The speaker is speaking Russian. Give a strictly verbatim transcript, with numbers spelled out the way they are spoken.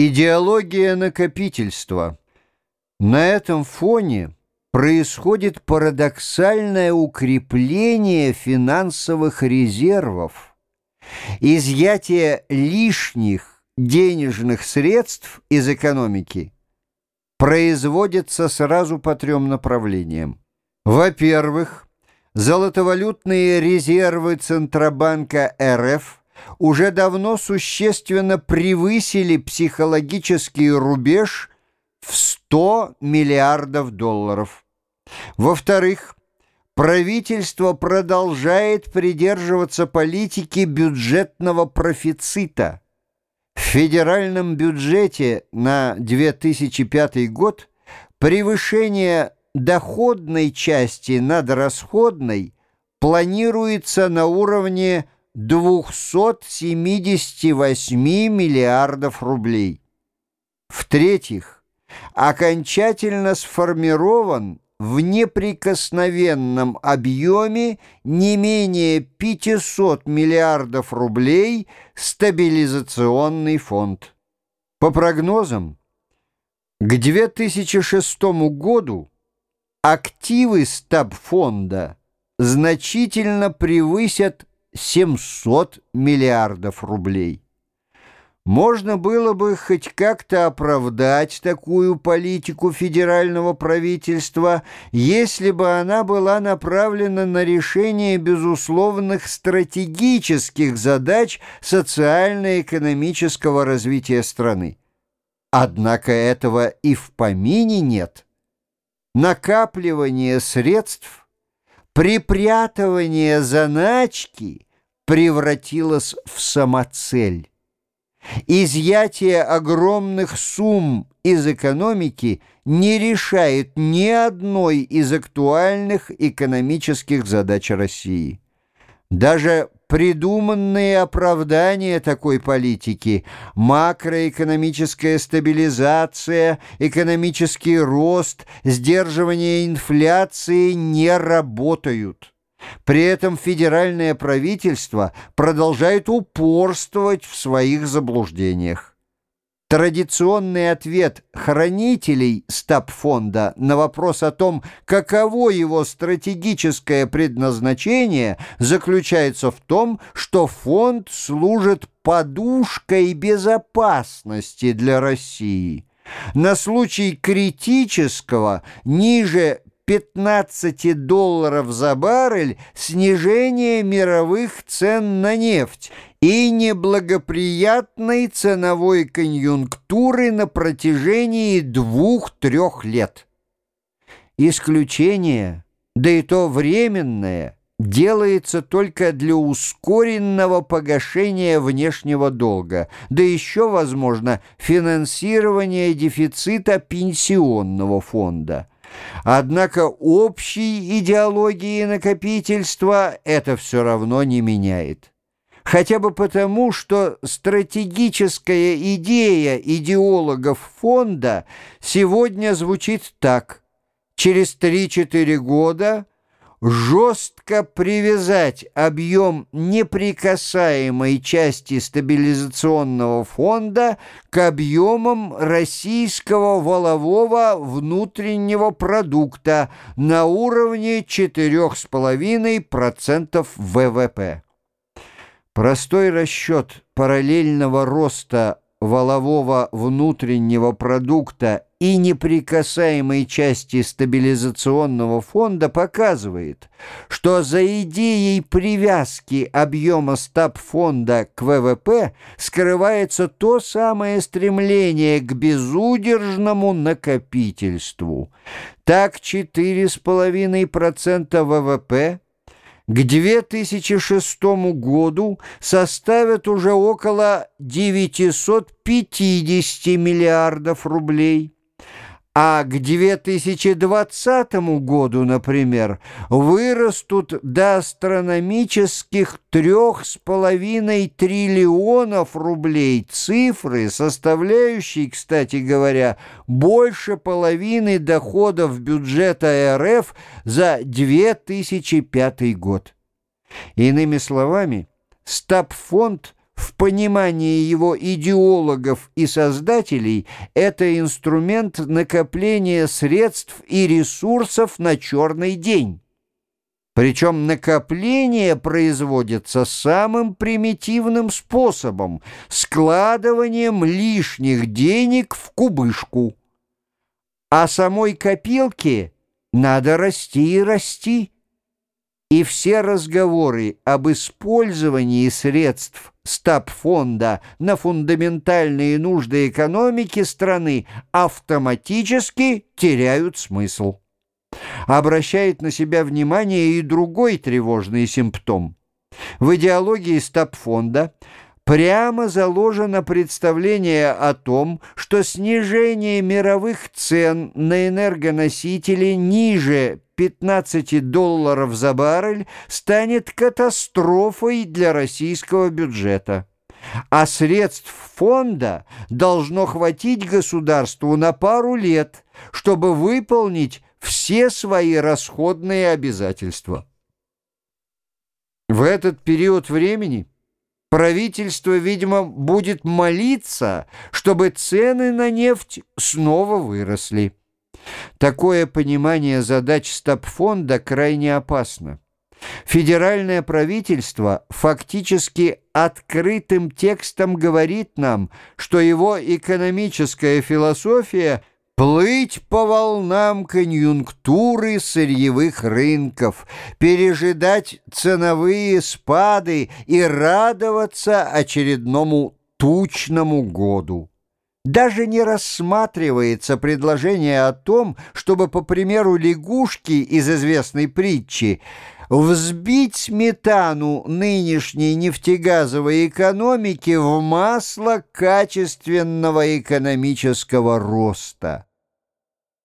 Идеология накопительства. На этом фоне происходит парадоксальное укрепление финансовых резервов, изъятие лишних денежных средств из экономики производится сразу по трем направлениям. Во-первых, золотовалютные резервы Центробанка РФ уже давно существенно превысили психологический рубеж в сто миллиардов долларов. Во-вторых, правительство продолжает придерживаться политики бюджетного профицита. В федеральном бюджете на две тысячи пятый год превышение доходной части над расходной планируется на уровне двухсот семидесяти восьми миллиардов рублей. В-третьих, окончательно сформирован в неприкосновенном объеме не менее пятисот миллиардов рублей стабилизационный фонд. По прогнозам, к две тысячи шестому году активы стабфонда значительно превысят семьсот миллиардов рублей. Можно было бы хоть как-то оправдать такую политику федерального правительства, если бы она была направлена на решение безусловных стратегических задач социально-экономического развития страны. Однако этого и в помине нет. Накапливание средств, припрятывание заначки превратилось в самоцель. Изъятие огромных сумм из экономики не решает ни одной из актуальных экономических задач России. Даже придуманные оправдания такой политики – макроэкономическая стабилизация, экономический рост, сдерживание инфляции – не работают. При этом федеральное правительство продолжает упорствовать в своих заблуждениях. Традиционный ответ хранителей стабфонда на вопрос о том, каково его стратегическое предназначение, заключается в том, что фонд служит подушкой безопасности для России. На случай критического, ниже пятнадцати долларов за баррель снижение мировых цен на нефть и неблагоприятной ценовой конъюнктуры на протяжении двух-трех лет. Исключение, да и то временное, делается только для ускоренного погашения внешнего долга, да еще, возможно, финансирования дефицита пенсионного фонда. Однако общей идеологии накопительства это все равно не меняет. Хотя бы потому, что стратегическая идея идеологов фонда сегодня звучит так: через три-четыре года жестко привязать объем неприкасаемой части стабилизационного фонда к объемам российского валового внутреннего продукта на уровне четырёх с половиной процентов вэ вэ пэ. Простой расчет параллельного роста валового внутреннего продукта и неприкасаемой части стабилизационного фонда показывает, что за идеей привязки объема стабфонда к вэ вэ пэ скрывается то самое стремление к безудержному накопительству. Так четыре с половиной процента вэ вэ пэ к две тысячи шестому году составят уже около девятисот пятидесяти миллиардов рублей, а к две тысячи двадцатому году, например, вырастут до астрономических трех с половиной триллионов рублей, цифры, составляющие, кстати говоря, больше половины доходов бюджета эр эф за две тысячи пятый год. Иными словами, стабфонд в понимании его идеологов и создателей это инструмент накопления средств и ресурсов на черный день. Причем накопление производится самым примитивным способом – складыванием лишних денег в кубышку. А самой копилке надо расти и расти. И все разговоры об использовании средств стабфонда на фундаментальные нужды экономики страны автоматически теряют смысл. Обращает на себя внимание и другой тревожный симптом. В идеологии стабфонда прямо заложено представление о том, что снижение мировых цен на энергоносители ниже пятнадцати долларов за баррель станет катастрофой для российского бюджета. А средств фонда должно хватить государству на пару лет, чтобы выполнить все свои расходные обязательства. В этот период времени правительство, видимо, будет молиться, чтобы цены на нефть снова выросли. Такое понимание задач стабфонда крайне опасно. Федеральное правительство фактически открытым текстом говорит нам, что его экономическая философия – плыть по волнам конъюнктуры сырьевых рынков, пережидать ценовые спады и радоваться очередному тучному году. Даже не рассматривается предложение о том, чтобы, по примеру лягушки из известной притчи, взбить сметану нынешней нефтегазовой экономики в масло качественного экономического роста.